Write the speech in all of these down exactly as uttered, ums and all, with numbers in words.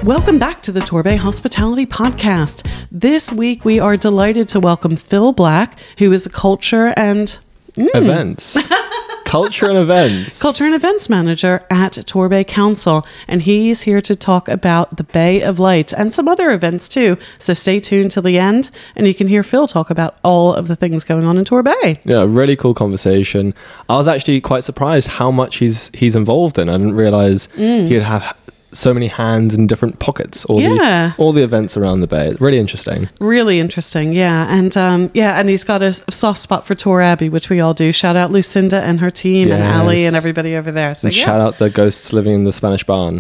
Welcome back to the Torbay Hospitality Podcast. This week we are delighted to welcome Phil Black, who is a culture and mm, events. Culture and events. Culture and events manager at Torbay Council. And he's here to talk about the Bay of Lights and some other events too. So stay tuned till the end and you can hear Phil talk about all of the things going on in Torbay. Yeah, really cool conversation. I was actually quite surprised how much he's he's involved in. I didn't realize mm. he'd have so many hands in different pockets, all yeah. the all the events around the Bay. It's really interesting. Really interesting, yeah. And um, yeah, and he's got a soft spot for Tor Abbey, which we all do. Shout out Lucinda and her team yes. and Ali and everybody over there. So and yeah. shout out the ghosts living in the Spanish barn.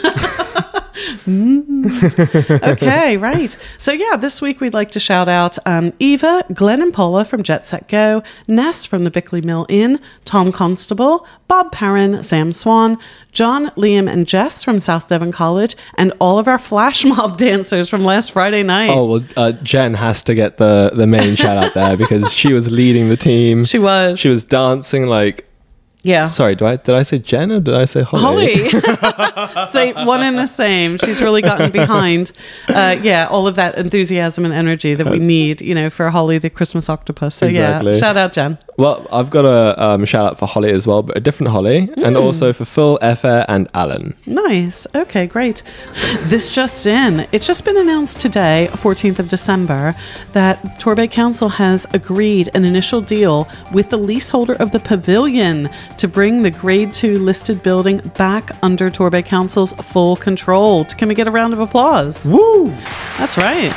mm. Okay, right. So yeah, this week we'd like to shout out um, Eva, Glenn and Paula from Jet Set Go, Ness from the Bickley Mill Inn, Tom Constable, Bob Perrin, Sam Swan, John, Liam and Jess from South Devon College, and all of our flash mob dancers from last Friday night. Oh, well, uh, Jen has to get the, the main shout out there because she was leading the team. She was. She was dancing like... Yeah. Sorry, do I did I say Jen or did I say Holly? Holly. Same, one and the same. She's really gotten behind, uh, yeah, all of that enthusiasm and energy that we need, you know, for Holly the Christmas octopus. So exactly. yeah, shout out Jen. Well, I've got a um, shout out for Holly as well, but a different Holly, mm. and also for Phil, Effa, and Alan. Nice. Okay, great. This just in. It's just been announced today, fourteenth of December, that Torbay Council has agreed an initial deal with the leaseholder of the Pavilion to bring the grade two listed building back under Torbay Council's full control. Can we get a round of applause? Woo! That's right.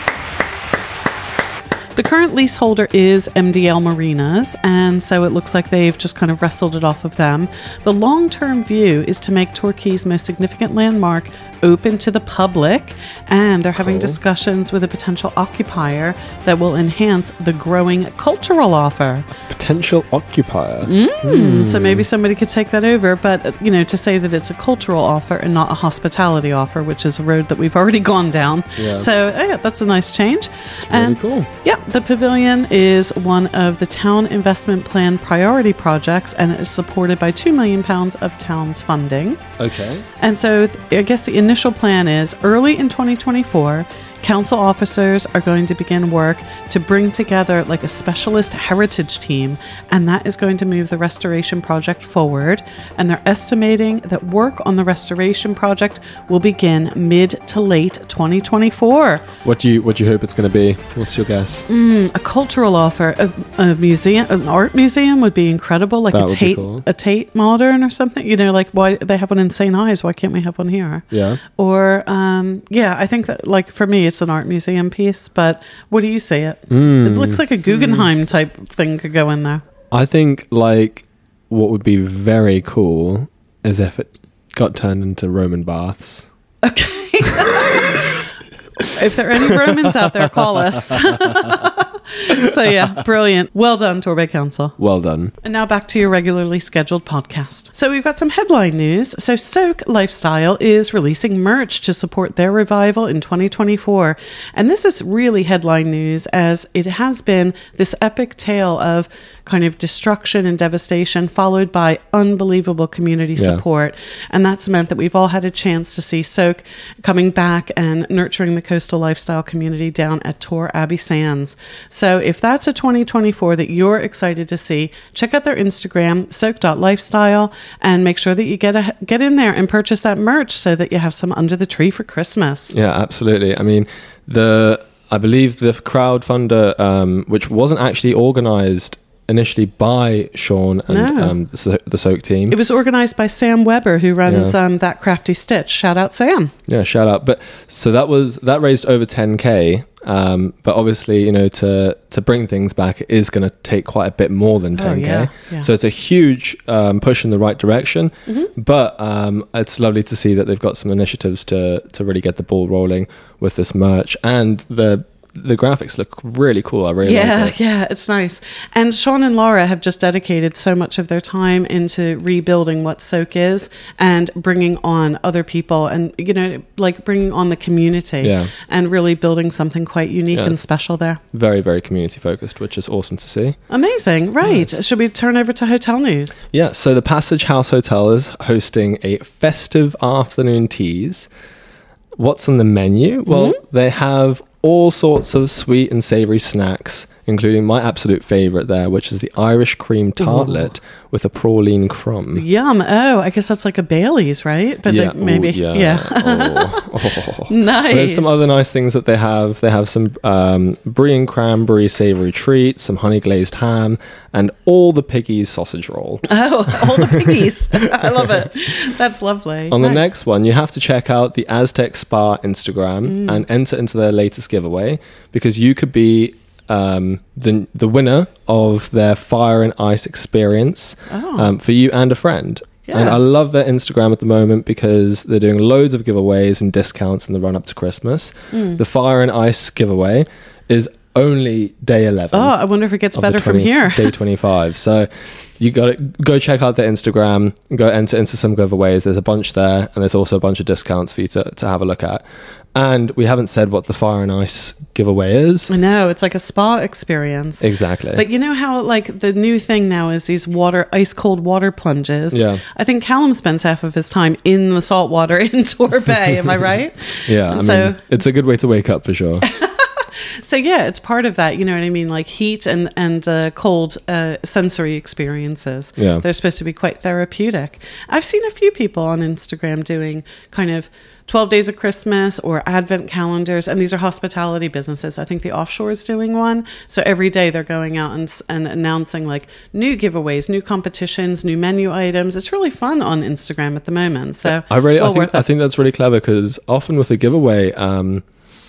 The current leaseholder is M D L Marinas, and so it looks like they've just kind of wrestled it off of them. The long-term view is to make Torquay's most significant landmark open to the public, and they're having cool. discussions with a potential occupier that will enhance the growing cultural offer. Potential occupier. Mm, mm. So maybe somebody could take that over, but you know, to say that it's a cultural offer and not a hospitality offer, which is a road that we've already gone down. Yeah. So yeah, that's a nice change. It's really and, cool. Yeah, the Pavilion is one of the Town Investment Plan priority projects, and it is supported by two million pounds of town's funding. Okay. And so th- I guess the initial plan is early in twenty twenty-four, council officers are going to begin work to bring together like a specialist heritage team, and that is going to move the restoration project forward. And they're estimating that work on the restoration project will begin mid to late twenty twenty-four. What do you what do you hope it's going to be? What's your guess? Mm, a cultural offer, a, a museum, an art museum would be incredible, like that a Tate, cool. a Tate Modern or something. You know, like why they have one in Saint Ives, why can't we have one here? Yeah. Or um, yeah, I think that like for me, it's an art museum piece, but what do you see it? Mm. It looks like a Guggenheim mm. type thing could go in there. I think like what would be very cool is if it got turned into Roman baths. Okay. If there are any Romans out there, call us. So yeah, brilliant. Well done, Torbay Council. Well done. And now back to your regularly scheduled podcast. So we've got some headline news. So Soak Lifestyle is releasing merch to support their revival in twenty twenty-four. And this is really headline news, as it has been this epic tale of kind of destruction and devastation followed by unbelievable community yeah. support. And that's meant that we've all had a chance to see Soak coming back and nurturing the coastal lifestyle community down at Tor Abbey Sands. So if that's a twenty twenty-four that you're excited to see, check out their Instagram, soak dot lifestyle, and make sure that you get a, get in there and purchase that merch so that you have some under the tree for Christmas. Yeah, absolutely. I mean, the I believe the crowdfunder, um, which wasn't actually organized initially by Sean and no. um, the, the Soak team. It was organized by Sam Weber, who runs yeah. um, That Crafty Stitch. Shout out, Sam. Yeah, shout out. But so that was that raised over ten K. Um, but obviously, you know, to to bring things back, it is going to take quite a bit more than ten K. Oh, yeah, yeah. So it's a huge um, push in the right direction. Mm-hmm. But um, it's lovely to see that they've got some initiatives to to really get the ball rolling with this merch, and the the graphics look really cool. I really yeah, like it. Yeah, it's nice. And Sean and Laura have just dedicated so much of their time into rebuilding what Soak is and bringing on other people and, you know, like bringing on the community yeah. and really building something quite unique yeah, and special there. Very, very community focused, which is awesome to see. Amazing. Right. Nice. Should we turn over to hotel news? Yeah. So the Passage House Hotel is hosting a festive afternoon teas what's on the menu? Well, Mm-hmm. they have all sorts of sweet and savory snacks, including my absolute favorite there, which is the Irish cream tartlet Ooh. with a praline crumb. Yum. Oh, I guess that's like a Bailey's, right? But yeah. like maybe. Ooh, yeah. yeah. oh. Oh. Nice. There's some other nice things that they have. They have some um, brie and cranberry savory treats, some honey glazed ham, and all the piggies sausage roll. Oh, all the piggies. I love it. That's lovely. On nice. the next one, you have to check out the Aztec Spa Instagram mm. and enter into their latest giveaway, because you could be um, the the winner of their Fire and Ice experience oh. um, for you and a friend. Yeah. And I love their Instagram at the moment because they're doing loads of giveaways and discounts in the run up to Christmas. Mm. The Fire and Ice giveaway is only day eleven. Oh, I wonder if it gets better twenty, from here. Day twenty-five. So you got to go check out their Instagram, go enter into some giveaways. There's a bunch there, and there's also a bunch of discounts for you to, to have a look at. And we haven't said what the Fire and Ice giveaway is. I know, it's like a spa experience. Exactly. But you know how like the new thing now is these water, ice cold water plunges. Yeah. I think Callum spends half of his time in the salt water in Torbay. Am I right? Yeah. And I so, mean, it's a good way to wake up for sure. So yeah, it's part of that, you know what I mean? Like heat and, and uh, cold uh, sensory experiences. Yeah. They're supposed to be quite therapeutic. I've seen a few people on Instagram doing kind of twelve days of Christmas or advent calendars, and these are hospitality businesses. I think the Offshore is doing one. So every day they're going out and, and announcing like new giveaways, new competitions, new menu items. It's really fun on Instagram at the moment. So I really, well I think, I think that's really clever, because often with a giveaway, um,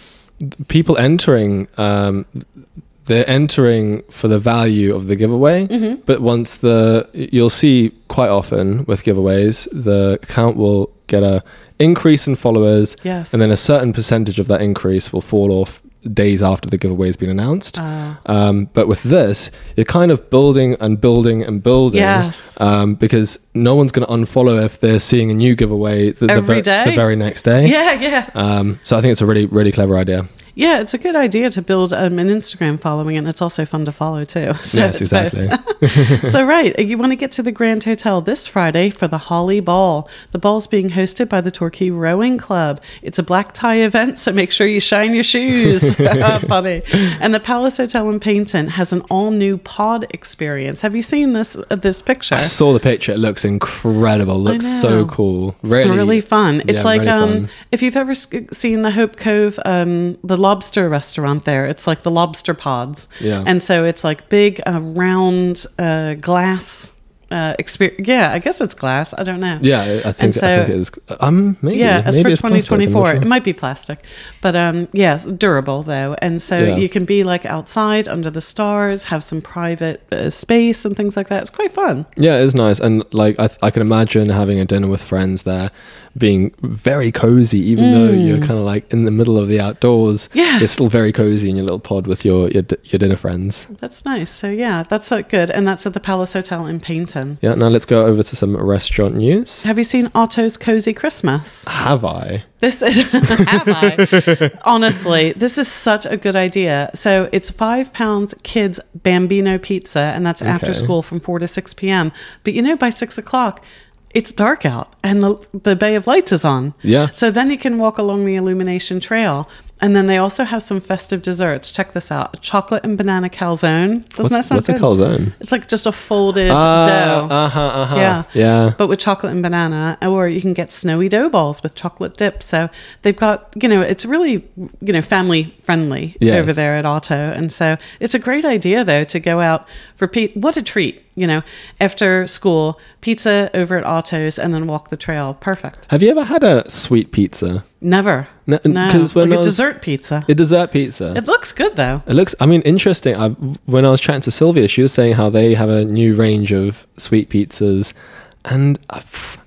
people entering, um, they're entering for the value of the giveaway, mm-hmm. but once the, you'll see quite often with giveaways, the account will get a increase in followers, yes. and then a certain percentage of that increase will fall off days after the giveaway has been announced. Uh, um, but with this, you're kind of building and building and building, yes. um, because no one's going to unfollow if they're seeing a new giveaway the, Every the, day? the very next day. Yeah, yeah. Um, so I think it's a really, really clever idea. Yeah, it's a good idea to build um, an Instagram following, and it's also fun to follow too. So yes, exactly. So right, you want to get to the Grand Hotel this Friday for the Holly Ball. The ball's being hosted by the Torquay Rowing Club. It's a black tie event, so make sure you shine your shoes. Funny. And the Palace Hotel in Paignton has an all-new pod experience. Have you seen this uh, this picture? I saw the picture. It looks incredible. It looks so cool. Really, really fun. It's yeah, like really um, fun. If you've ever seen the Hope Cove, um, the lobster restaurant there, it's like the lobster pods. Yeah. And so it's like big, uh, round uh, glass. Uh, experience. Yeah, I guess it's glass. I don't know. Yeah, I think, so, I think it is. Um, maybe. Yeah, it's maybe for twenty twenty-four. Plastic, it might be plastic, but um, yes, durable though. And so yeah. you can be like outside under the stars, have some private uh, space and things like that. It's quite fun. Yeah, it is nice, and like I, th- I can imagine having a dinner with friends there, being very cozy, even mm. though you're kind of like in the middle of the outdoors. Yeah, you're still very cozy in your little pod with your your, your dinner friends. That's nice. So yeah, that's so good, and that's at the Palace Hotel in Paignton. Yeah. Now let's go over to some restaurant news. Have you seen Otto's Cozy Christmas? Have I? This is have I? Honestly, this is such a good idea. So it's five pounds kids Bambino pizza, and that's okay. after school from four to six p.m. But you know, by six o'clock, it's dark out and the the Bay of Lights is on. Yeah. So then you can walk along the Illumination Trail. And then they also have some festive desserts. Check this out. A chocolate and banana calzone. Doesn't what's, that sound what's good? What's a calzone? It's like just a folded uh, dough. Uh-huh, uh-huh. Yeah. Yeah. But with chocolate and banana. Or you can get snowy dough balls with chocolate dip. So they've got, you know, it's really, you know, family friendly yes. over there at Otto. And so it's a great idea, though, to go out for pizza. What a treat. You know, after school, pizza over at Otto's and then walk the trail. Perfect. Have you ever had a sweet pizza? Never. No. no. When like a was, dessert pizza. A dessert pizza. It looks good, though. It looks, I mean, interesting. I, when I was chatting to Sylvia, she was saying how they have a new range of sweet pizzas. And I've,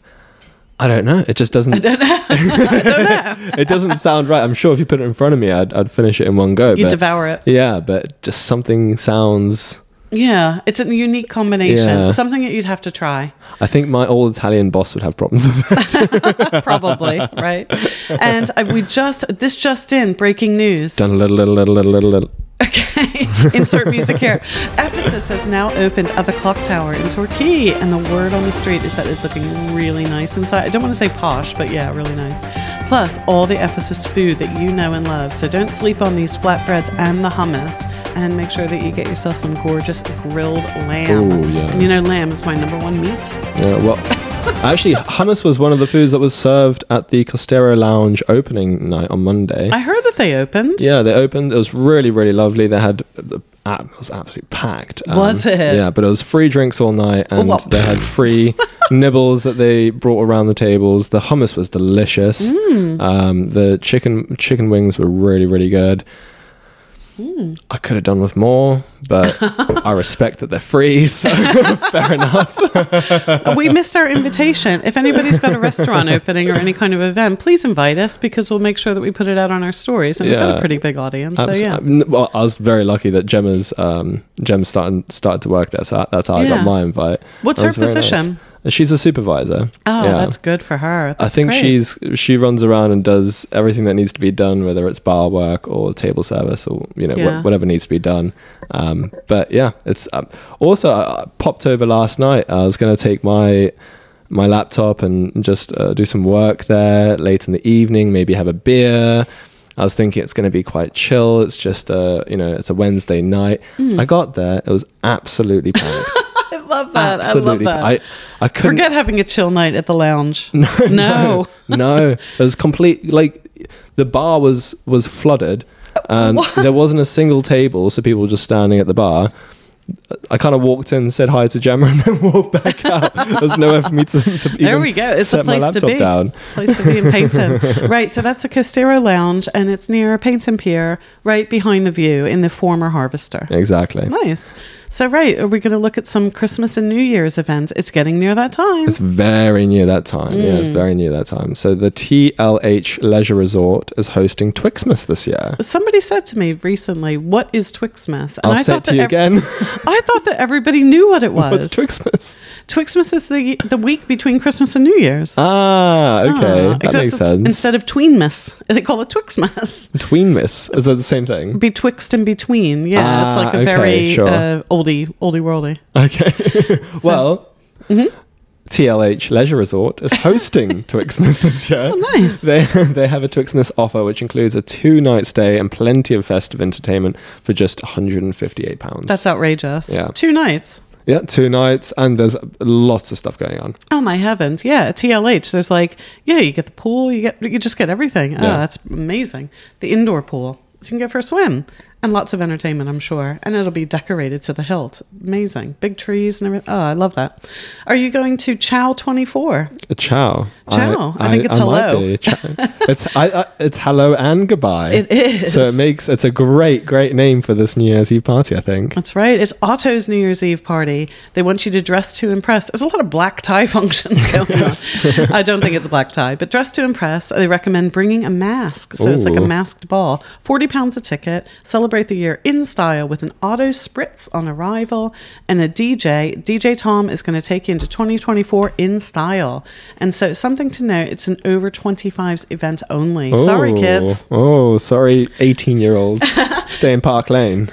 I don't know. It just doesn't. I don't know. I don't know. It doesn't sound right. I'm sure if you put it in front of me, I'd, I'd finish it in one go. You'd but, devour it. Yeah, but just something sounds... Yeah, it's a unique combination. Yeah. Something that you'd have to try. I think my old Italian boss would have problems with it. Probably, right? And I, we just, this just in, breaking news. Done a little, little, little, little, little, little. Okay, insert music here. Ephesus has now opened at the Clock Tower in Torquay, and the word on the street is that it's looking really nice inside. I don't want to say posh, but yeah, really nice. Plus, all the Ephesus food that you know and love. So don't sleep on these flatbreads and the hummus, and make sure that you get yourself some gorgeous grilled lamb. Oh, yeah. And you know, lamb is my number one meat. Yeah, well, actually, hummus was one of the foods that was served at the Costero Lounge opening night on Monday. I heard that they opened. Yeah, they opened. It was really, really lovely. They had the app was absolutely packed. Um, Was it? Yeah, but it was free drinks all night, and Well, they had free nibbles that they brought around the tables. The hummus was delicious. Mm. Um, the chicken chicken wings were really, really good. Mm. I could have done with more, but I respect that they're free, so fair enough. We missed our invitation. If anybody's got a restaurant opening or any kind of event, please invite us, because we'll make sure that we put it out on our stories. And we've got Yeah. a pretty big audience. Abs- So yeah. uh, Well, I was very lucky that Gemma's um, Gem started started to work there, so that's how I Yeah. got my invite. What's That her was very position? nice. She's a supervisor. Oh, Yeah. that's good for her. I That's think great. she's she runs around and does everything that needs to be done, whether it's bar work or table service or you know Yeah. wh- whatever needs to be done. Um, but yeah, it's um, also I I popped over last night. I was going to take my my laptop and just uh, do some work there late in the evening, maybe have a beer. I was thinking it's going to be quite chill. It's just a you know it's a Wednesday night. Mm. I got there, it was absolutely packed. I love that. Absolutely, I love that. I I couldn't. Forget having a chill night at the lounge. No, No. no, no. It was complete. Like the bar was was flooded, and there wasn't a single table, so people were just standing at the bar. I kind of walked in, said hi to Gemma, and then walked back out. There's nowhere for me to, to even There we go. It's set the place my to laptop be. down. Place to be in Paynton. Right. So that's the Costero Lounge, and it's near Paynton Pier, right behind the View in the former Harvester. Exactly. Nice. So, right, are we going to look at some Christmas and New Year's events? It's getting near that time. It's very near that time. Yeah, it's very near that time. So the T L H Leisure Resort is hosting Twixmas this year. Somebody said to me recently, "What is Twixmas?" And I'll say it to you ev- again. I thought that everybody knew what it was. What's Twixmas? Twixmas is the the week between Christmas and New Year's. Ah, okay. Ah, that because makes it's- sense. Instead of Tweenmas, they call it Twixmas. Tweenmas. Is that the same thing? Betwixt and between. Yeah, Ah, it's like a okay, very sure. uh, oldie, oldie worldy. Okay. well, Mhm. T L H Leisure Resort is hosting Twixmas this year. Oh, nice. They they have a Twixmas offer which includes a two night stay and plenty of festive entertainment for just one hundred fifty-eight pounds. That's outrageous. Yeah. Two nights. yeah, two nights, and there's lots of stuff going on. Oh my heavens! Yeah, at T L H, there's like, yeah, you get the pool, you get, you just get everything. Oh, Yeah. that's amazing. The indoor pool, so you can go for a swim, and lots of entertainment, I'm sure, and it'll be decorated to the hilt. Amazing, big trees and everything. Oh, I love that. Are you going to Chow twenty-four? A ciao. Ciao. I think it's might hello. be. Ciao. it's I, I, it's hello and goodbye. It is. So it makes it's a great great name for this New Year's Eve party, I think. That's right. It's Otto's New Year's Eve party. They want you to dress to impress. There's a lot of black tie functions going on. I don't think it's a black tie, but dress to impress. They recommend bringing a mask. So it's like a Ooh. masked ball. forty pounds a ticket. Celebrate the year in style with an Otto Spritz on arrival and a D J. D J Tom is going to take you into twenty twenty-four in style. And so something to note, it's an over twenty-fives event only. Sorry, Oh, kids. Oh, sorry, eighteen-year-olds. Stay in Park Lane.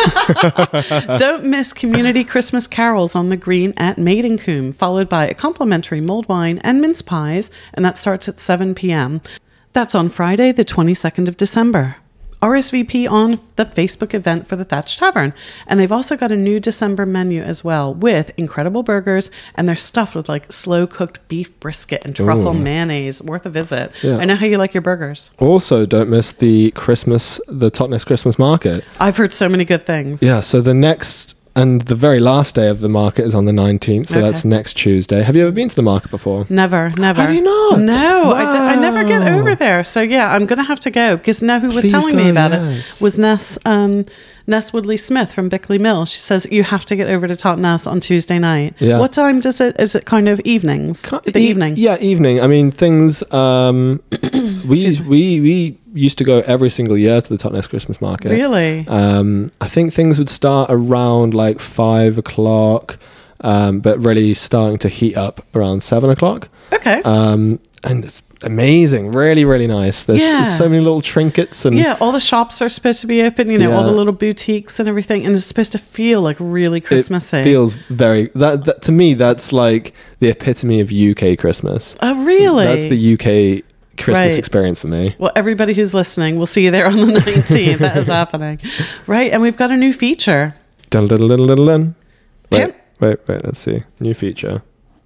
Don't miss community Christmas carols on the green at Maidencombe, followed by a complimentary mulled wine and mince pies, and that starts at seven p.m. That's on Friday, the twenty-second of December. R S V P on the Facebook event for the Thatch Tavern. And they've also got a new December menu as well with incredible burgers, and they're stuffed with like slow cooked beef brisket and truffle Ooh. mayonnaise. Worth a visit. Yeah. I know how you like your burgers. Also, don't miss the Christmas, the Totnes Christmas Market. I've heard so many good things. Yeah, so the next and the very last day of the market is on the nineteenth, so Okay. that's next Tuesday. Have you ever been to the market before? Never, never. Have you not? No, I, d- I never get Wow. over there. So yeah, I'm gonna have to go because now who was Please telling go, me about yes. it was Ness, um, Ness Woodley Smith from Bickley Mill. She says you have to get over to Totnes on Tuesday night. Yeah. What time does it? Is it kind of evenings? The E- evening. Yeah, evening. I mean, things. Um, we Excuse we we used to go every single year to the Totnes Christmas Market. Really? Um, I think things would start around like five o'clock, um, but really starting to heat up around seven o'clock. Okay. Um, and it's amazing, really, really nice. There's Yeah. so many little trinkets and Yeah, all the shops are supposed to be open, you know, all Yeah. the little boutiques and everything, and it's supposed to feel like really Christmassy. It feels very that, that to me. That's like the epitome of U K Christmas. Oh, really? That's the U K Christmas Right. experience for me. Well, everybody who's listening, we'll see you there on the nineteenth. That is happening. Right, and we've got a new feature. Dun, dun, dun, dun, dun. Wait, Pan- wait, wait. Let's see. New feature.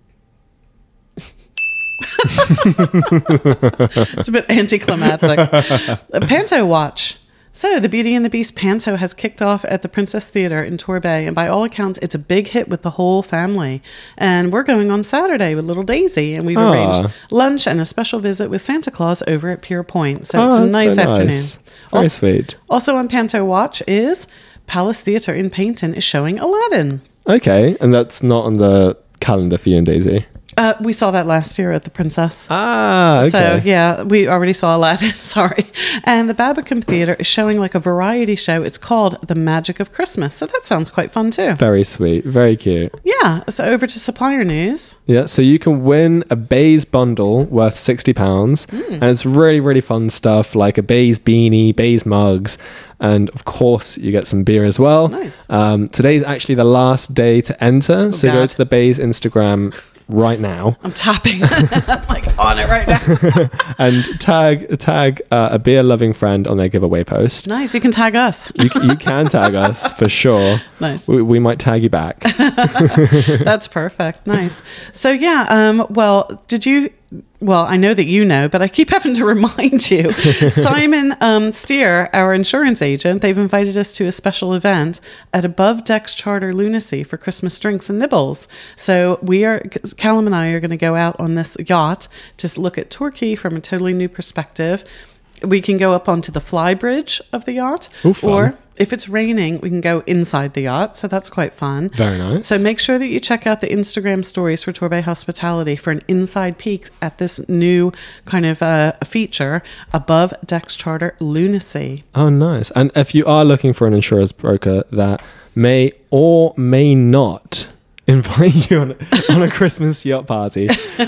It's a bit anticlimactic. A Panto Watch. So, the Beauty and the Beast Panto has kicked off at the Princess Theatre in Torbay, and by all accounts, it's a big hit with the whole family. And we're going on Saturday with little Daisy, and we've Ah. arranged lunch and a special visit with Santa Claus over at Pier Point. So, it's Oh, a that's nice so afternoon. nice. Very Also, sweet. also on Panto Watch is Palace Theatre in Paynton is showing Aladdin. Okay, and that's not on the calendar for you and Daisy. Uh, we saw that last year at the Princess. Ah, okay. So, yeah, we already saw Aladdin, sorry. And the Babacombe Theatre is showing like a variety show. It's called The Magic of Christmas. So that sounds quite fun too. Very sweet. Very cute. Yeah, so over to supplier news. Yeah, so you can win a Bays bundle worth sixty pounds. Hmm. And it's really, really fun stuff like a Bays beanie, Bays mugs. And of course, you get some beer as well. Nice. Um, today's actually the last day to enter. so go God. to the Bays Instagram right now I'm tapping. I'm like on it right now. and tag tag uh, a beer loving friend on their giveaway post. Nice, you can tag us. You, c- you can tag us for sure. Nice. We, we might tag you back. That's perfect. Nice. So yeah, um, well, did you well, I know that you know, but I keep having to remind you. Simon um, Steer, our insurance agent, they've invited us to a special event at Above Decks Charter Lunacy for Christmas drinks and nibbles. So we are, Callum and I are going to go out on this yacht to look at Torquay from a totally new perspective. We can go up onto the fly bridge of the yacht, Ooh, fun. or if it's raining, we can go inside the yacht. So that's quite fun. Very nice. So make sure that you check out the Instagram stories for Torbay Hospitality for an inside peek at this new kind of uh, feature, Above Decks Charter Lunacy. Oh, nice. And if you are looking for an insurance broker that may or may not invite you on, on a Christmas yacht party,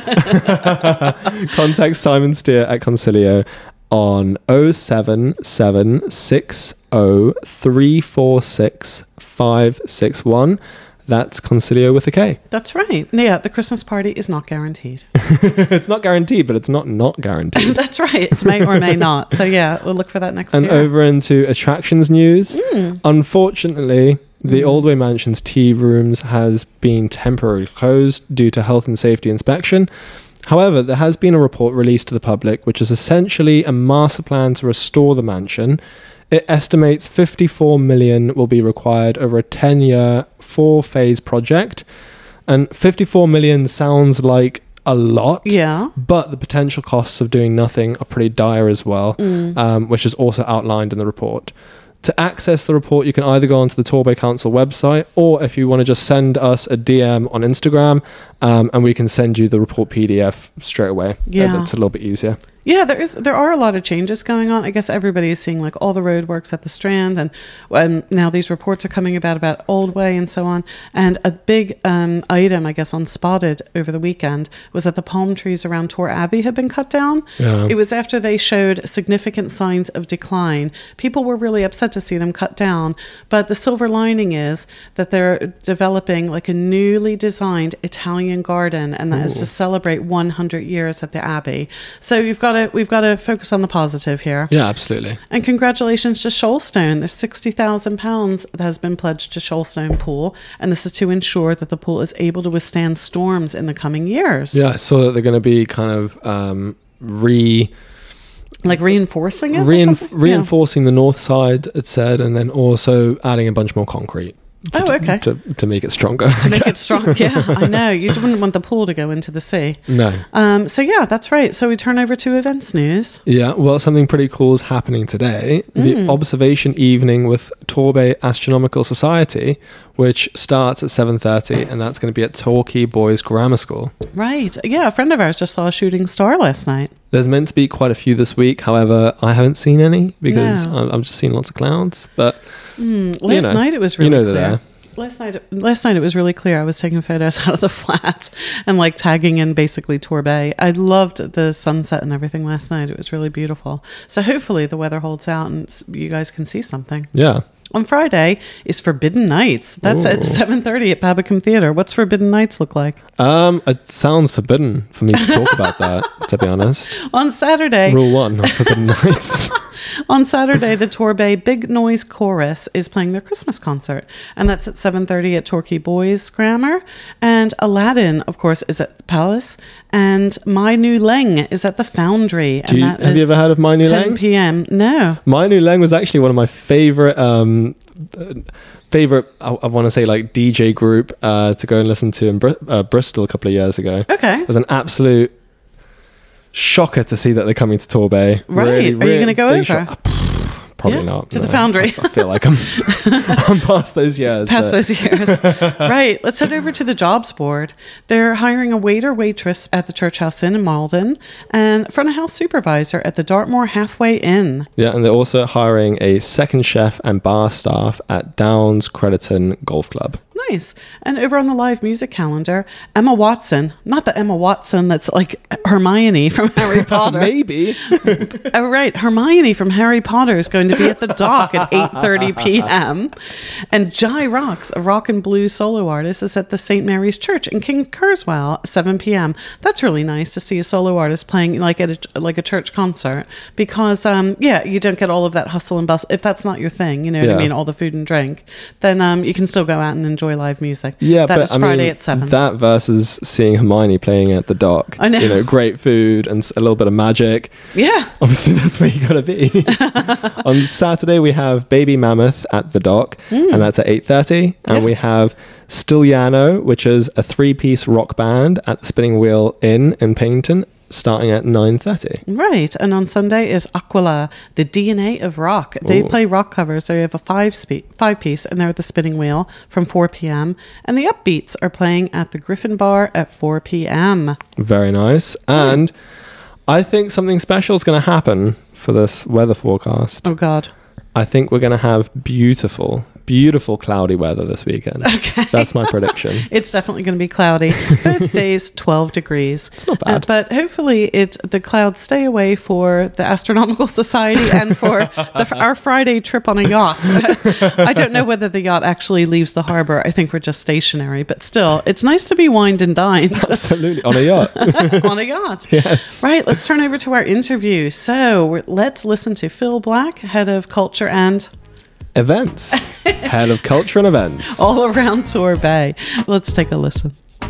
contact Simon Steer at Concilio on oh seven seven six oh three four six five six one. That's Concilio with a K. That's right. Yeah, the Christmas party is not guaranteed. It's not guaranteed, but it's not not guaranteed. That's right. It may or may not. So yeah, we'll look for that next And year. over into attractions news. Mm. Unfortunately, the Aldway Mansion's tea rooms has been temporarily closed due to health and safety inspection. However, there has been a report released to the public, which is essentially a master plan to restore the mansion. It estimates fifty-four million will be required over a ten-year, four-phase project. And fifty-four million sounds like a lot. Yeah. But the potential costs of doing nothing are pretty dire as well, um, which is also outlined in the report. To access the report, you can either go onto the Torbay Council website, or if you want to just send us a D M on Instagram, um, and we can send you the report P D F straight away. Yeah. That's a little bit easier. Yeah, there is. There are a lot of changes going on. I guess everybody is seeing like all the roadworks at the Strand, and um, now these reports are coming about about Aldway and so on. And a big um, item, I guess, on Spotted over the weekend was that the palm trees around Tor Abbey had been cut down. Yeah. It was after they showed significant signs of decline. People were really upset to see them cut down, but the silver lining is that they're developing like a newly designed Italian garden, and that is Ooh. to celebrate one hundred years at the Abbey. So you've got to, we've got to focus on the positive here. Yeah, absolutely. And congratulations to Shoalstone. There's sixty thousand pounds that has been pledged to Shoalstone Pool, and this is to ensure that the pool is able to withstand storms in the coming years. Yeah, I saw that they're going to be kind of um, re... Like reinforcing it? or Reinf- something? reinforcing the north side, it said, and then also adding a bunch more concrete. To, Oh, okay. To, to make it stronger. To make it strong. Yeah, I know. You wouldn't want the pool to go into the sea. No. Um, so yeah, that's right. So we turn over to events news. Yeah, well, something pretty cool is happening today. The Mm. observation evening with Torbay Astronomical Society, which starts at seven thirty, and that's going to be at Torquay Boys Grammar School. Right. Yeah, a friend of ours just saw a shooting star last night. There's meant to be quite a few this week. However, I haven't seen any because No. I- I've just seen lots of clouds. But Mm, You last know. night it was really you know they're clear. there. last night, last night it was really clear. I was taking photos out of the flat and like tagging in basically Torbay. I loved the sunset and everything last night. It was really beautiful. So hopefully the weather holds out and you guys can see something. Yeah. On Friday is Forbidden Nights. That's Ooh. at seven thirty at Babacom Theatre. What's Forbidden Nights look like? Um, it sounds forbidden for me to talk about that, to be honest. On Saturday... Rule one of Forbidden Nights. On Saturday, the Torbay Big Noise Chorus is playing their Christmas concert, and that's at seven thirty at Torquay Boys Grammar. And Aladdin, of course, is at the Palace, and My New Leng is at the Foundry. Do you, and that have you is ever heard of My New Leng? ten p.m. No. My New Leng was actually one of my favorite, um, favorite, I, I want to say like D J group uh, to go and listen to in Br- uh, Bristol a couple of years ago. Okay. It was an absolute shocker to see that they're coming to Torbay. Right. Really, Are you really going to go big over? shock. Probably Yeah, not. to the no. Foundry. I, I feel like I'm, I'm past those years. Past but- those years. Right. Let's head over to the jobs board. They're hiring a waiter waitress at the Church House Inn in Malden and front of house supervisor at the Dartmoor Halfway Inn. Yeah, and they're also hiring a second chef and bar staff at Downs Crediton Golf Club. Nice. And over on the live music calendar, Emma Watson, not the Emma Watson that's like Hermione from Harry Potter. Maybe. Oh, right. Hermione from Harry Potter is going to be at the dock at eight thirty p.m. And Jai Rocks, a rock and blues solo artist, is at the Saint Mary's Church in King Kurzweil at seven p.m. That's really nice to see a solo artist playing like at a, like a church concert because, um, yeah, you don't get all of that hustle and bustle. If that's not your thing, you know what Yeah. I mean, all the food and drink, then um, you can still go out and enjoy live music. Yeah, that but is I Friday mean, at seven. that versus seeing Hermione playing at the dock. I know. You know, great food and s- a little bit of magic. Yeah. Obviously, that's where you gotta be. On Saturday, we have Baby Mammoth at the dock, Mm. and that's at eight thirty. And Yeah. we have Stiliano, which is a three-piece rock band at the Spinning Wheel Inn in Paignton, starting at nine thirty. Right. And on Sunday is Aquila, the D N A of rock. They Ooh. play rock covers. They have a five spe- five piece and they're at the Spinning Wheel from four p.m. And the Upbeats are playing at the Griffin Bar at four p.m. Very nice. And I think something special is going to happen for this weather forecast. Oh, God. I think we're going to have beautiful, beautiful cloudy weather this weekend. Okay. That's my prediction. It's definitely going to be cloudy. Both days, twelve degrees. It's not bad. Uh, but hopefully it, the clouds stay away for the Astronomical Society and for the, our Friday trip on a yacht. I don't know whether the yacht actually leaves the harbor. I think we're just stationary. But still, it's nice to be wined and dined. Absolutely. On a yacht. On a yacht. Yes. Right, let's turn over to our interview. So we're, let's listen to Phil Black, head of culture and Events. Head of culture and events. all around Torbay. Let's take a listen.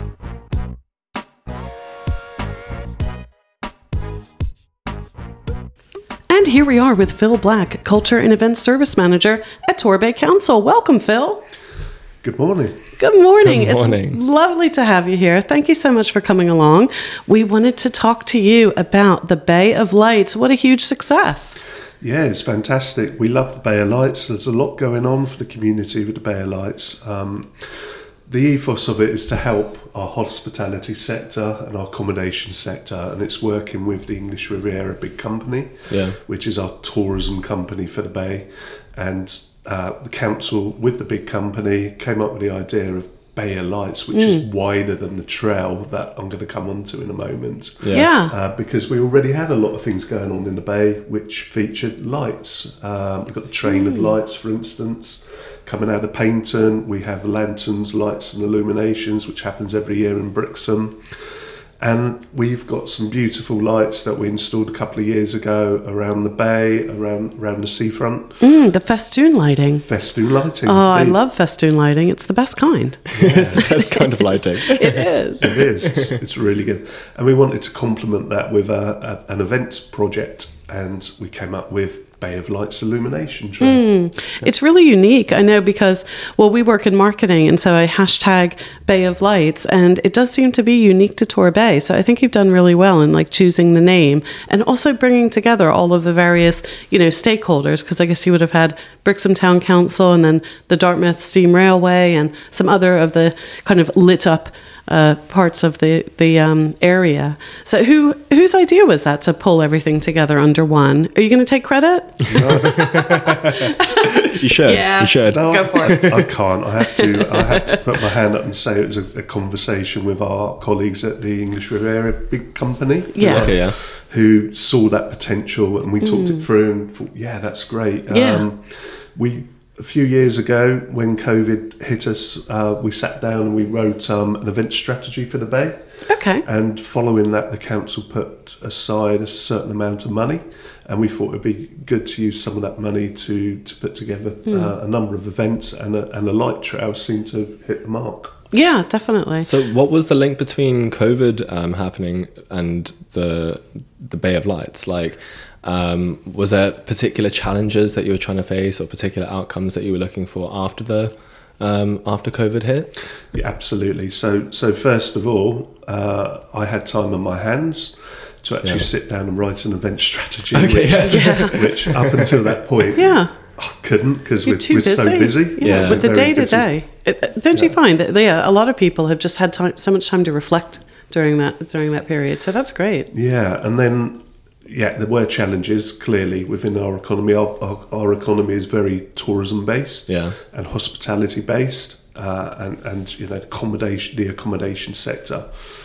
And here we are with Phil Black, Culture and Events Service Manager at Torbay Council. Welcome, Phil. Good morning. Good morning. Good morning. It's lovely to have you here. Thank you so much for coming along. We wanted to talk to you about the Bay of Lights. What a huge success. Yeah, it's fantastic. We love the Bay of Lights. There's a lot going on for the community with the Bay of Lights. Um, the ethos of it is to help our hospitality sector and our accommodation sector, and it's working with the English Riviera Big Company, Yeah. which is our tourism company for the Bay. And uh, the council, with the big company, came up with the idea of Bay of Lights, which is wider than the trail that I'm going to come onto in a moment. Yeah. Yeah. Uh, because we already had a lot of things going on in the bay which featured lights. Um, we've got the train of lights, for instance, coming out of Paignton. We have the lanterns, lights and illuminations, which happens every year in Brixham. And we've got some beautiful lights that we installed a couple of years ago around the bay, around around the seafront. Mm, the festoon lighting. Festoon lighting. Oh, I indeed. love festoon lighting. It's the best kind. It's the best kind of lighting. It is. It is. It's, it's really good. And we wanted to complement that with a, a, an events project, and we came up with Bay of Lights illumination trail. It's really unique, I know, because, well, we work in marketing, and so I hashtag Bay of Lights, and it does seem to be unique to Torbay. So I think you've done really well in like choosing the name and also bringing together all of the various, you know, stakeholders, because I guess you would have had Brixham Town Council and then the Dartmouth Steam Railway and some other of the kind of lit up uh, parts of the the um, area. So who whose idea was that to pull everything together under one? Are you going to take credit? You should. Yes. You should. No, Go for I, it. I can't. I have to. I have to put my hand up and say it was a, a conversation with our colleagues at the English Riviera, big company. Yeah. who, Okay, yeah. Who saw that potential, and we talked it through, and thought, yeah, that's great. Yeah. Um, we a few years ago, when COVID hit us, uh, we sat down and we wrote um, an event strategy for the Bay. Okay. And following that, the council put aside a certain amount of money, and we thought it'd be good to use some of that money to to put together uh, a number of events, and a, and a light trail seemed to hit the mark. Yeah, definitely. So, what was the link between COVID um, happening and the the Bay of Lights? Like, um, was there particular challenges that you were trying to face, or particular outcomes that you were looking for after the um, after COVID hit? Yeah, absolutely. So, so first of all, uh, I had time on my hands to actually Yeah. sit down and write an event strategy, Okay, which, yes. Yeah. which up until that point, Yeah. I couldn't because You're we're, too we're busy. so busy. Yeah, Yeah. with the Very day to busy. day. It- Don't you find that yeah, a lot of people have just had time, so much time to reflect during that during that period. So that's great. Yeah, and then yeah, there were challenges clearly within our economy. Our, our, our economy is very tourism based Yeah. and hospitality based, uh, and and you know accommodation the accommodation sector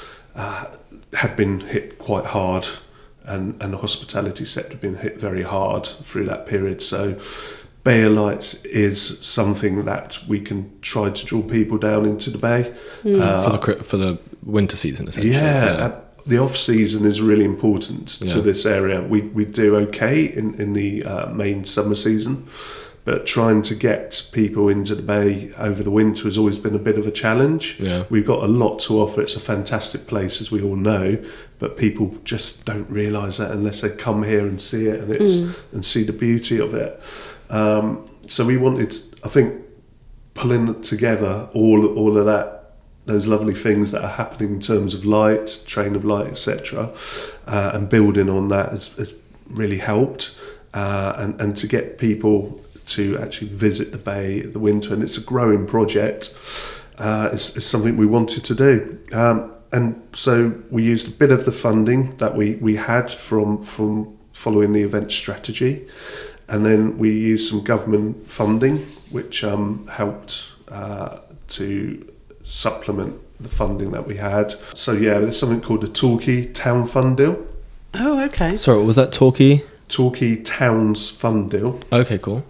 uh, had been hit quite hard, and and the hospitality sector had been hit very hard through that period. So Bay of Lights is something that we can try to draw people down into the Bay. Uh, for the cri- for the winter season, essentially. yeah, uh, the off season is really important to Yeah. this area. We we do okay in in the uh, main summer season, but trying to get people into the Bay over the winter has always been a bit of a challenge. Yeah. We've got a lot to offer. It's a fantastic place, as we all know, but people just don't realise that unless they come here and see it and it's and see the beauty of it. Um, so we wanted, I think, pulling together all all of that, those lovely things that are happening in terms of light, train of light, et cetera, uh, and building on that has, has really helped, uh, and and to get people to actually visit the Bay in the winter, and it's a growing project. Uh, it's, it's something we wanted to do, um, and so we used a bit of the funding that we we had from from following the event strategy. And then we used some government funding, which um, helped uh, to supplement the funding that we had. So yeah, there's something called the Torquay Town Fund Deal. Oh, okay. Sorry, was that Torquay? Torquay Towns Fund Deal. Okay, cool.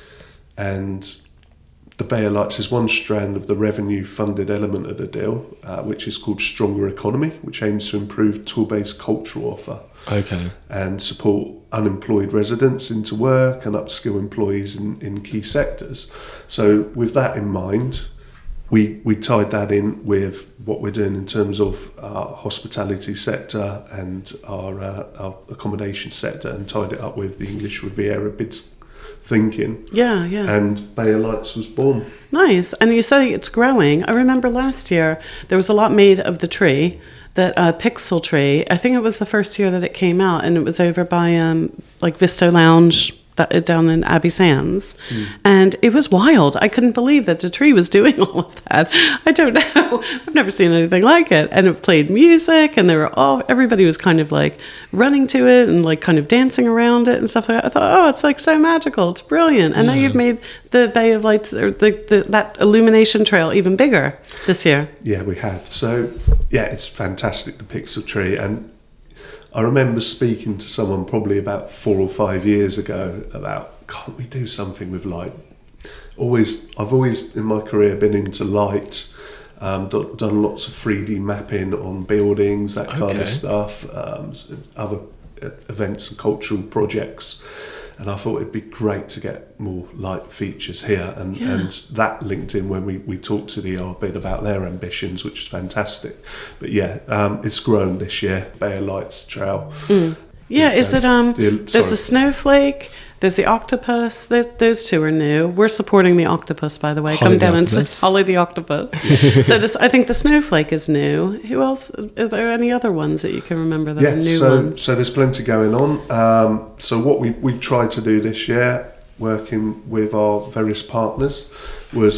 And the Bay of Lights is one strand of the revenue-funded element of the deal, uh, which is called Stronger Economy, which aims to improve tool-based cultural offer Okay. and support unemployed residents into work and upskill employees in, in key sectors. So with that in mind, we we tied that in with what we're doing in terms of our hospitality sector and our, uh, our accommodation sector, and tied it up with the English Riviera bids thinking. Yeah, yeah. And Bay of Lights was born. Nice. And you say it's growing. I remember last year there was a lot made of the tree, that uh, Pixel tree. I think it was the first year that it came out, and it was over by um, like Visto Lounge that, down in Abbey Sands. Mm. And it was wild. I couldn't believe that the tree was doing all of that. I don't know. I've never seen anything like it. And it played music, and they were all, everybody was kind of like running to it and like kind of dancing around it and stuff like that. I thought, oh, it's like so magical. It's brilliant. And yeah. Now you've made the Bay of Lights, or the, the that illumination trail, even bigger this year. Yeah, we have. So yeah, it's fantastic, the Pixel tree. And I remember speaking to someone probably about four or five years ago about, can't we do something with light? Always, I've always in my career been into light, um, d- done lots of three D mapping on buildings, that kind Okay. of stuff, um, other events and cultural projects. And I thought it'd be great to get more light features here. And, yeah. and that linked in when we, we talked to the E R B I D about their ambitions, which is fantastic. But yeah, um, it's grown this year, Bay of Lights Trail. Mm. Yeah, is it, um, the, there's a snowflake, there's the octopus, there's, those two are new. We're supporting the octopus, by the way. Holly Come down the and octopus. say, Holly the octopus. So this, I think the snowflake is new. Who else? Are there any other ones that you can remember that yeah, are new so, ones? so there's plenty going on. Um, so what we, we tried to do this year, working with our various partners, was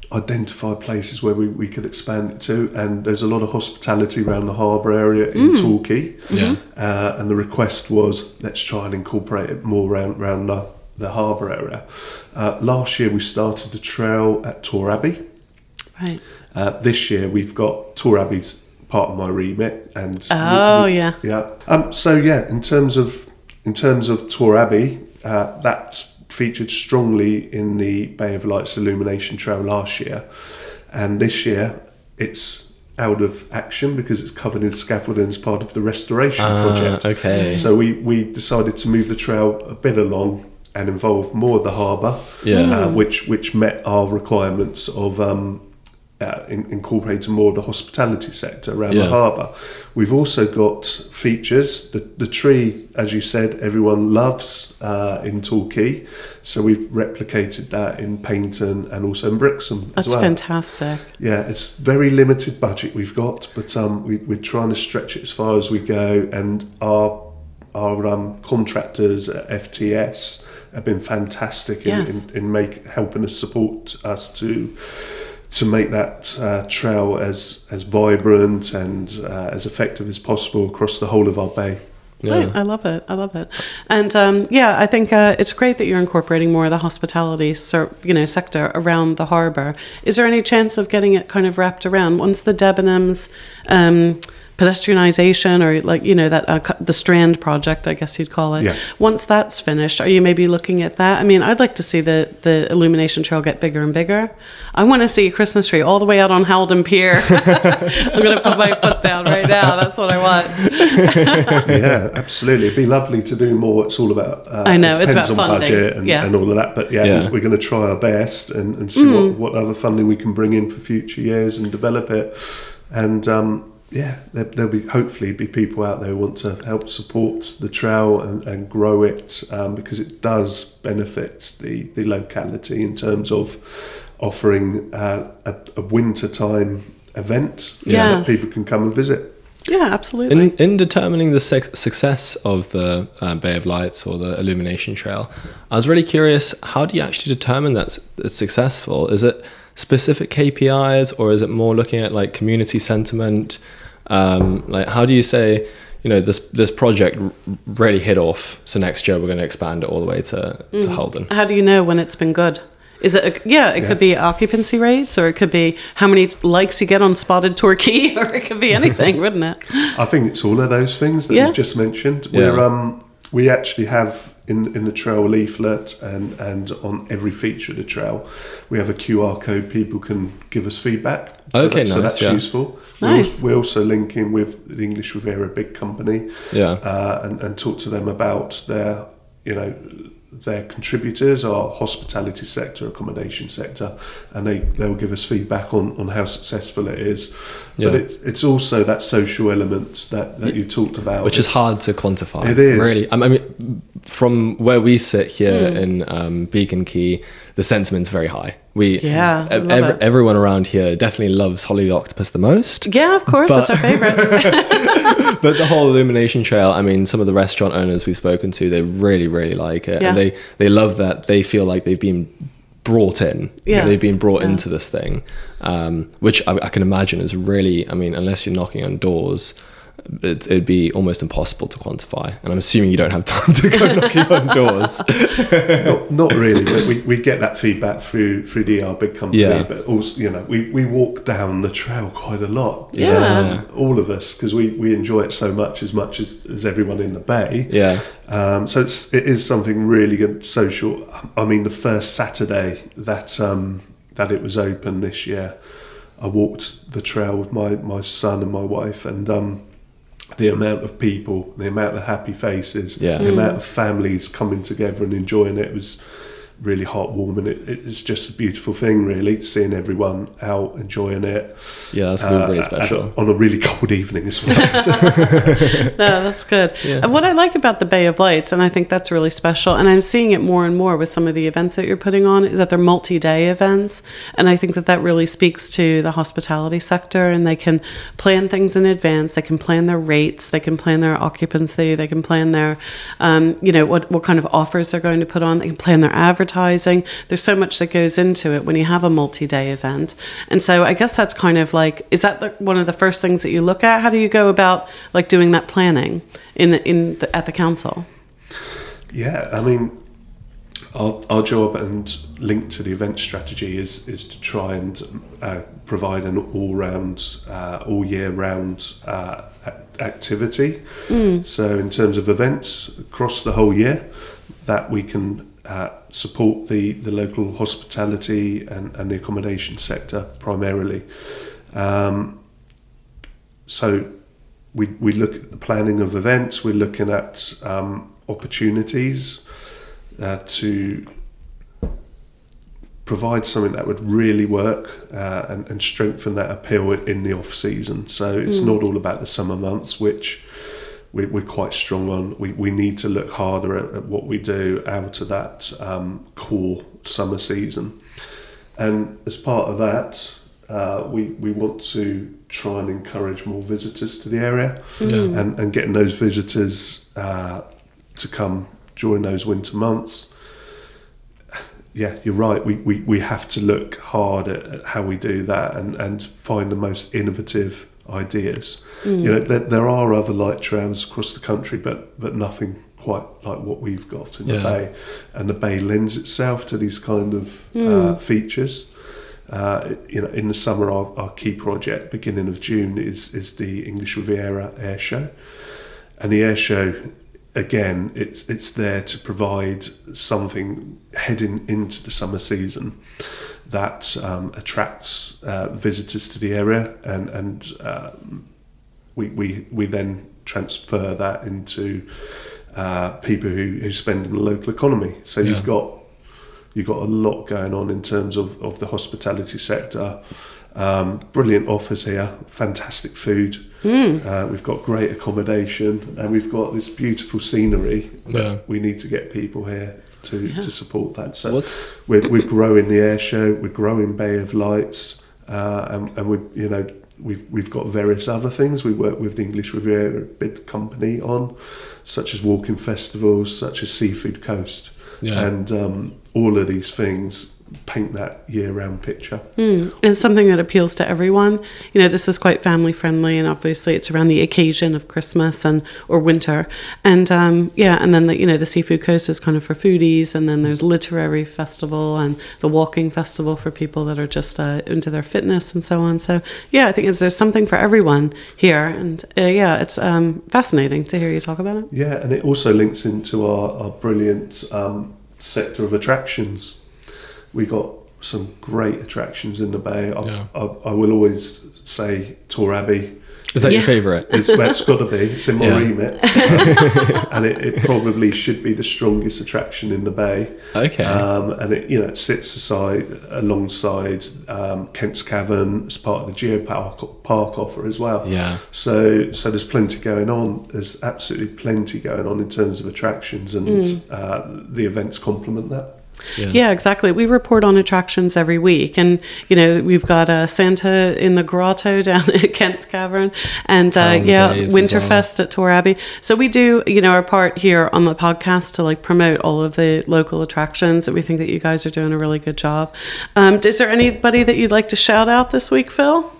identify places where we, we could expand it to, and there's a lot of hospitality around the harbour area in mm. Torquay. Yeah. Uh, and the request was, let's try and incorporate it more around, around the, the harbour area. Uh, last year we started the trail at Tor Abbey. Right. Uh, this year we've got Tor Abbey's part of my remit, and oh we, we, yeah, yeah. Um, so yeah, in terms of in terms of Tor Abbey, uh, that's featured strongly in the Bay of Lights Illumination Trail last year, and this year it's out of action because it's covered in scaffolding as part of the restoration uh, project. Okay. So we, we decided to move the trail a bit along and involve more of the harbour, yeah. uh, which which met our requirements of um, uh, in, incorporating more of the hospitality sector around yeah. the harbour. We've also got features. The, the tree, as you said, everyone loves uh, in Torquay. So we've replicated that in Paignton and also in Brixham That's as well. fantastic. Yeah, it's very limited budget we've got, but um, we, we're trying to stretch it as far as we go. And our our um, contractors at F T S have been fantastic in, Yes. in, in make, helping us support us to to make that uh, trail as as vibrant and uh, as effective as possible across the whole of our bay. Yeah. Right, I love it. I love it. And um, yeah, I think uh, it's great that you're incorporating more of the hospitality, so, you know, sector around the harbour. Is there any chance of getting it kind of wrapped around once the Debenhams um, pedestrianisation, or like, you know, that uh, the Strand project, I guess you'd call it. Yeah. Once that's finished, are you maybe looking at that? I mean, I'd like to see the the illumination trail get bigger and bigger. I want to see a Christmas tree all the way out on Halden Pier. I'm going to put my foot down right now. That's what I want. Yeah, absolutely. It'd be lovely to do more. It's all about. Uh, I know, it it's depends about on funding. budget and, Yeah. and all of that. But yeah, Yeah. we're going to try our best and, and see Mm. what, what other funding we can bring in for future years and develop it. And um, yeah, there, there'll be hopefully be people out there who want to help support the trail and, and grow it, um, because it does benefit the, the locality in terms of offering uh, a, a winter time event Yes. that people can come and visit. Yeah, absolutely. In, in determining the sec- success of the uh, Bay of Lights or the Illumination Trail, I was really curious, how do you actually determine that it's successful? Is it specific K P Is, or is it more looking at like community sentiment? Um, like, how do you say, you know, this this project really hit off, so next year we're going to expand it all the way to, to Mm. Halden? How do you know when it's been good? Is it, a, yeah, it Yeah. could be occupancy rates, or it could be how many likes you get on Spotted Torquay, or it could be anything, wouldn't it? I think it's all of those things that Yeah. you've just mentioned. Yeah. We're um we actually have in, in the trail leaflet and, and on every feature of the trail, we have a Q R code. People can give us feedback. So Okay, that, so nice, that's yeah. useful. We Nice. also, we also link in with the English Riviera Big Company Yeah. uh, and, and talk to them about their, you know, their contributors, our hospitality sector, accommodation sector, and they, they'll give us feedback on, on how successful it is. But Yeah. it, it's also that social element that, that you talked about. Which is It's- hard to quantify. It is. Really. I mean, from where we sit here Mm. in um, Beacon Key, the sentiment's very high. We, Yeah, I ev- love ev- it. everyone around here definitely loves Holly the Octopus the most. Yeah, of course, But- that's our favorite. But the whole Illumination Trail, I mean, some of the restaurant owners we've spoken to, they really, really like it. Yeah. And they, they love that they feel like they've been brought in. Yes, They've been brought yes. into this thing, um, which I, I can imagine is really, I mean, unless you're knocking on doors, it, it'd be almost impossible to quantify. And I'm assuming you don't have time to go knocking on doors. not, not really, but we, we get that feedback through through the our big company. Yeah. But also, you know, we, we walk down the trail quite a lot. you Yeah. know, all of us, because we, we enjoy it so much, as much as, as everyone in the bay. Yeah. Um, so it's it is something really good social. I mean, the first Saturday that um, that it was open this year, I walked the trail with my, my son and my wife, and um, the amount of people, the amount of happy faces, Yeah. the Mm. amount of families coming together and enjoying it was really heartwarming. It, it's just a beautiful thing, really, seeing everyone out enjoying it. Yeah, that's been really Uh, special. and on a really cold evening as well. No, that's good. Yeah. And what I like about the Bay of Lights, and I think that's really special, and I'm seeing it more and more with some of the events that you're putting on, is that they're multi-day events. And I think that that really speaks to the hospitality sector, and they can plan things in advance. They can plan their rates. They can plan their occupancy. They can plan their, um, you know, what, what kind of offers they're going to put on. They can plan their advertising. advertising. There's so much that goes into it when you have a multi-day event. And so I guess that's kind of like, is that the, one of the first things that you look at? How do you go about like doing that planning in the, in the, at the council? Yeah, I mean, our, our job and linked to the event strategy is is to try and uh, provide an all-round, uh, all year round uh, activity. Mm. So in terms of events across the whole year, that we can uh, support the, the local hospitality and, and the accommodation sector primarily. Um, so we we look at the planning of events, we're looking at um, opportunities uh, to provide something that would really work uh, and, and strengthen that appeal in the off season. So it's mm. not all about the summer months, which we, we're quite strong on. We we need to look harder at, at what we do out of that um, core summer season. And as part of that, uh, we, we want to try and encourage more visitors to the area, mm. and, and getting those visitors uh, to come during those winter months. Yeah, you're right. We, we, we have to look hard at, at how we do that and, and find the most innovative ideas. Mm. You know, there, there are other light trails across the country, but but nothing quite like what we've got in yeah. the Bay. And the Bay lends itself to these kind of mm. uh, features. Uh, you know, in the summer, our, our key project, beginning of June, is is the English Riviera Air Show, and the air show. Again, it's it's there to provide something heading into the summer season that um, attracts uh, visitors to the area, and and uh, we we we then transfer that into uh, people who, who spend in the local economy. So yeah. you've got you've got a lot going on in terms of, of the hospitality sector. Um, brilliant offers here, fantastic food. Mm. Uh, we've got great accommodation, and we've got this beautiful scenery. Yeah. We need to get people here to, yeah. to support that. So What's... we're we're growing the air show, we're growing Bay of Lights, uh, and and we you know we've we've got various other things. We work with the English Riviera Bid Company on, such as walking festivals, such as Seafood Coast, yeah. and um, all of these things paint that year-round picture. Mm. And something that appeals to everyone. You know, this is quite family-friendly, and obviously it's around the occasion of Christmas and or winter. And um, yeah, and then the, you know, the Seafood Coast is kind of for foodies, and then there's Literary Festival and the Walking Festival for people that are just uh, into their fitness and so on. So yeah, I think it's, there's something for everyone here, and uh, yeah, it's um, fascinating to hear you talk about it. Yeah, and it also links into our, our brilliant um, sector of attractions. We got some great attractions in the Bay. I, yeah. I, I will always say Tor Abbey. Is that yeah. your favourite? It's, well, it's got to be. It's in my yeah. remit, um, and it, it probably should be the strongest attraction in the Bay. Okay. Um, and it, you know, it sits aside alongside um, Kent's Cavern as part of the Geopark Park offer as well. Yeah. So, so there's plenty going on. There's absolutely plenty going on in terms of attractions, and mm. uh, the events complement that. Yeah. yeah, exactly. We report on attractions every week, and you know we've got uh, Santa in the Grotto down at Kent's Cavern, and uh, yeah, Winterfest well. at Tor Abbey. So we do, you know, our part here on the podcast to like promote all of the local attractions, and we think that you guys are doing a really good job. Um, is there anybody that you'd like to shout out this week, Phil?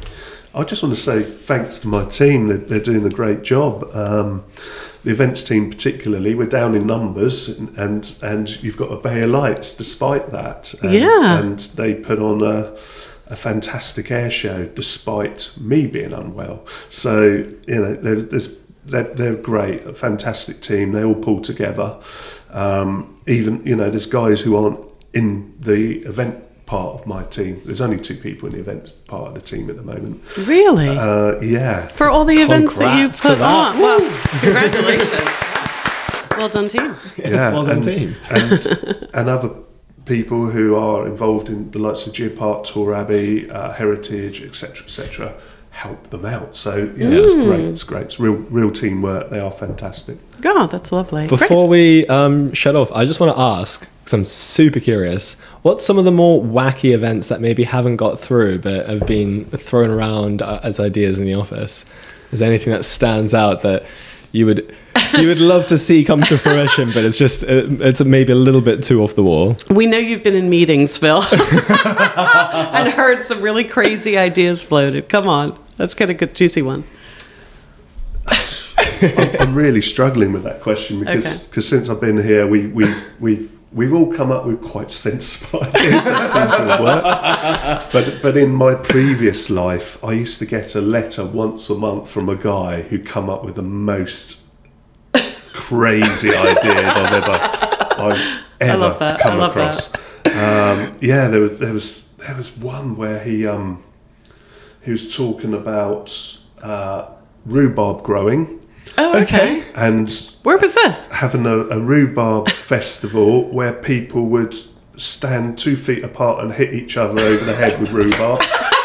I just want to say thanks to my team. They're, they're doing a great job. Um, the events team particularly, we're down in numbers, and and, and you've got a Bay of Lights despite that. And, yeah. And they put on a, a fantastic air show despite me being unwell. So, you know, there's, they're, they're great, a fantastic team. They all pull together. Um, even, you know, there's guys who aren't in the event part of my team. There's only two people in the event part of the team at the moment. Really? Uh, yeah. For all the events Congrats that you put that. on. Well, congratulations. Well done, team. Yeah, yes, well done, and, team. and, and other people who are involved in the likes of Geopark, Tor Abbey, uh, Heritage, et cetera, et cetera, help them out. So yeah, mm. it's great. It's great. It's real, real teamwork. They are fantastic. God, that's lovely. Before great. we um, shut off, I just want to ask, because I'm super curious, what's some of the more wacky events that maybe haven't got through but have been thrown around as ideas in the office? Is there anything that stands out that you would you would love to see come to fruition, but it's just it's maybe a little bit too off the wall. We know you've been in meetings, Phil, and heard some really crazy ideas floated. Come on, let's get a good juicy one. I'm really struggling with that question because Okay. because since I've been here, we we we've we've all come up with quite sensible ideas that seem to have worked. But but in my previous life, I used to get a letter once a month from a guy who come up with the most crazy ideas I've ever I've ever love that. come I love across. Um, yeah, there was there was there was one where he um he was talking about uh, rhubarb growing. Oh, okay. And Where was this? having a, a rhubarb festival where people would stand two feet apart and hit each other over the head with rhubarb.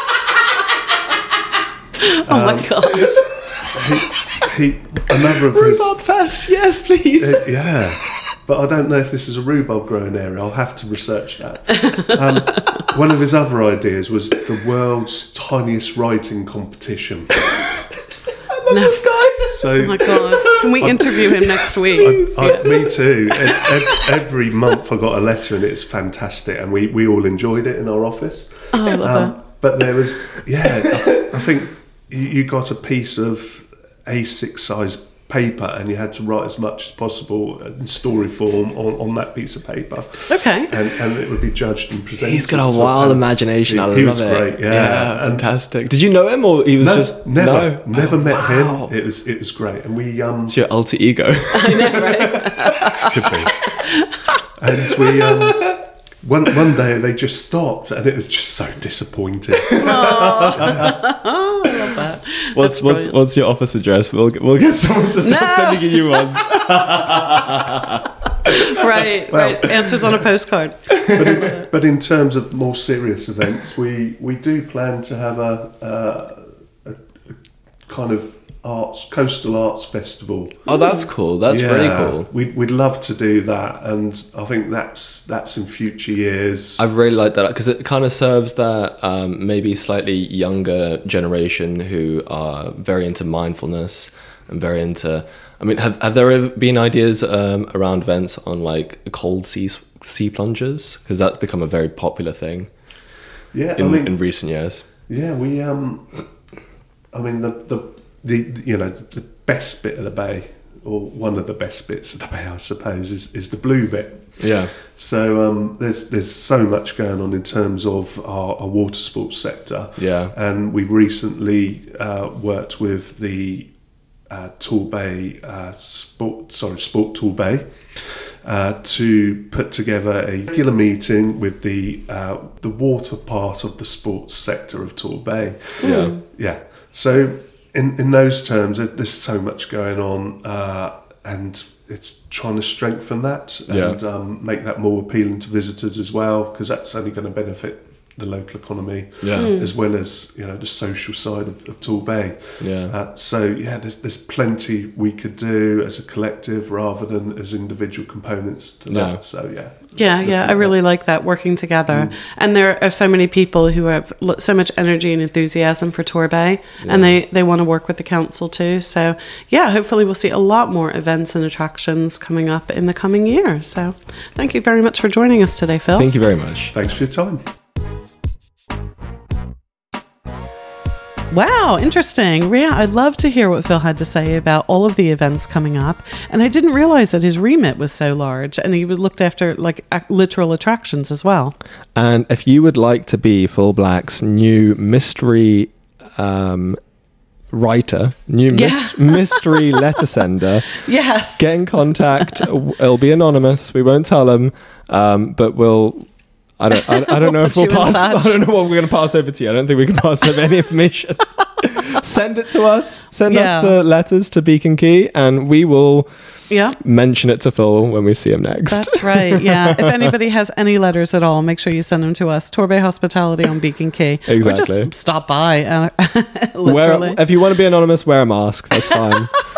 Oh my God. He, he, another of his, Rhubarb Fest, yes, please. uh, yeah, but I don't know if this is a rhubarb growing area. I'll have to research that. Um, one of his other ideas was the world's tiniest writing competition. No. This guy. So. Oh my God. Can we interview him next week? I, I, me too. E- e- Every month I got a letter and it's fantastic, and we, we all enjoyed it in our office. Oh, I love Um, but there was, yeah, I, I think you, you got a piece of A six size paper and you had to write as much as possible in story form on, on that piece of paper. Okay. And, and it would be judged and presented. He's got a to- wild and imagination. I he, love he was it. great, yeah. And fantastic. Did you know him, or he was no, just never, no? never Oh, met wow. him. It was it was great, and we um It's your alter ego. I know, right? could be. And we um, one one day they just stopped, and it was just so disappointing. Oh, I love that. What's That's what's brilliant. what's your office address? We'll we'll get someone to start No. sending you ones. Right, right. Answers on a postcard. But in, but in terms of more serious events, we, we do plan to have a, uh, a, a kind of arts coastal arts festival. Oh, that's cool. That's Yeah, really cool. We'd we'd love to do that, and I think that's that's in future years. I really like that because it kind of serves that um, maybe slightly younger generation who are very into mindfulness and very into. I mean, have have there ever been ideas um, around events on like cold sea sea plungers? Because that's become a very popular thing yeah, in, I mean, in recent years. yeah, we um, I mean the the the you know the best bit of the bay, or one of the best bits of the bay, I suppose, is is the blue bit. Yeah. So um, there's there's so much going on in terms of our, our water sports sector. Yeah. And we recently uh, worked with the uh, Torbay uh, Sport, sorry, Sport Torbay, uh, to put together a regular meeting with the uh, the water part of the sports sector of Torbay. Yeah. Yeah. So in in those terms, there- there's so much going on, uh, and it's trying to strengthen that and Yeah. um, make that more appealing to visitors as well, because that's only going to benefit the local economy, Yeah. as well as, you know, the social side of, of Torbay. Yeah. Uh, so yeah, there's there's plenty we could do as a collective rather than as individual components to Yeah. that. So yeah. Yeah, yeah, I really like that, working together. And there are so many people who have l- so much energy and enthusiasm for Torbay, and they, they want to work with the council too. So, yeah, hopefully we'll see a lot more events and attractions coming up in the coming year. So, thank you very much for joining us today, Phil. Thank you very much. Thanks for your time. Wow, interesting. Yeah, I'd love to hear what Phil had to say about all of the events coming up. And I didn't realize that his remit was so large, and he looked after like ac- literal attractions as well. And if you would like to be Phil Black's new mystery um, writer, new Yeah. mys- mystery letter sender, Yes. get in contact. It'll be anonymous. We won't tell them, um, but we'll. I don't. I, I don't know if Put we'll you in pass. touch. I don't know what we're going to pass over to you. I don't think we can pass over any information. Send it to us. Send Yeah. us the letters to Beacon Key, and we will Yeah. mention it to Phil when we see him next. That's right. Yeah. If anybody has any letters at all, make sure you send them to us. Torbay Hospitality on Beacon Key. Or Exactly. just stop by. Uh, Wear, literally. if you want to be anonymous, wear a mask. That's fine.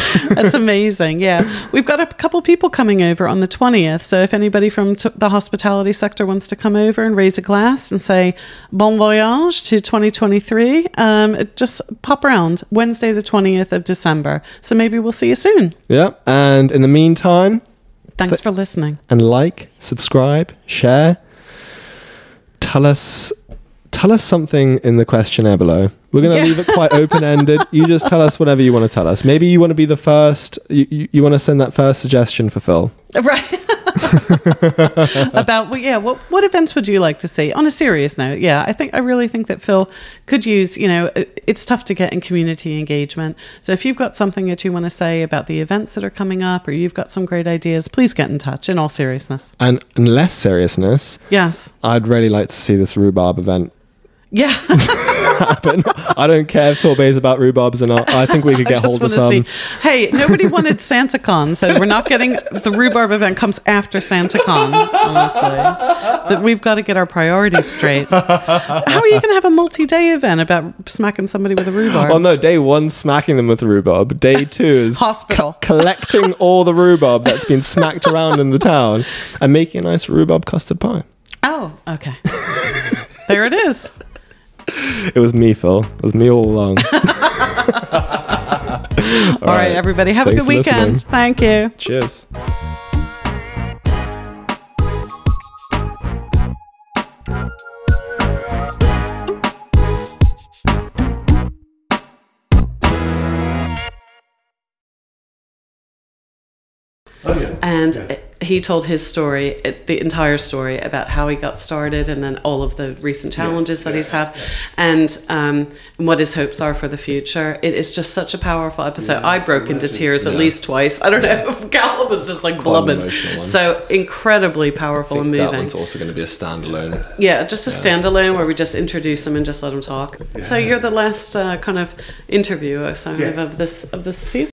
That's amazing. Yeah. We've got a couple people coming over on the twentieth. So if anybody from t- the hospitality sector wants to come over and raise a glass and say bon voyage to twenty twenty-three, um, just pop around Wednesday, the twentieth of December. So maybe we'll see you soon. Yeah. And in the meantime, thanks th- for listening. And like, subscribe, share. Tell us tell us something in the questionnaire below. We're going to yeah. leave it quite open-ended. You just tell us whatever you want to tell us. Maybe you want to be the first, you, you, you want to send that first suggestion for Phil. Right. About, well, yeah, what, what events would you like to see? On a serious note, yeah, I think, I really think that Phil could use, you know, it's tough to get in community engagement. So if you've got something that you want to say about the events that are coming up, or you've got some great ideas, please get in touch, in all seriousness. And in less seriousness, yes, I'd really like to see this rhubarb event yeah happen. I don't care if Torbay is about rhubarbs or not. I think we could get hold of some. See. Hey, nobody wanted SantaCon, so we're not getting the rhubarb event comes after SantaCon, honestly. That we've got to get our priorities straight. How are you going to have a multi-day event about smacking somebody with a rhubarb? Well, no, day one smacking them with a rhubarb. Day two is hospital co- collecting all the rhubarb that's been smacked around in the town and making a nice rhubarb custard pie. Oh, okay. There it is. It was me, Phil. It was me all along. all all right, right, everybody. Have Thanks a good weekend. Listening. Thank you. Cheers. Oh, yeah. And yeah. he told his story, the entire story about how he got started and then all of the recent challenges yeah, that yeah, he's had yeah. and um, what his hopes are for the future. It is just such a powerful episode. Yeah, I broke into tears yeah. at least twice. I don't know. Gal was just like blubbing. So incredibly powerful and moving. That one's also going to be a standalone. Yeah, just a yeah. standalone where we just introduce him and just let him talk. Yeah. So you're the last uh, kind of interview, kind yeah. of, of this of this season.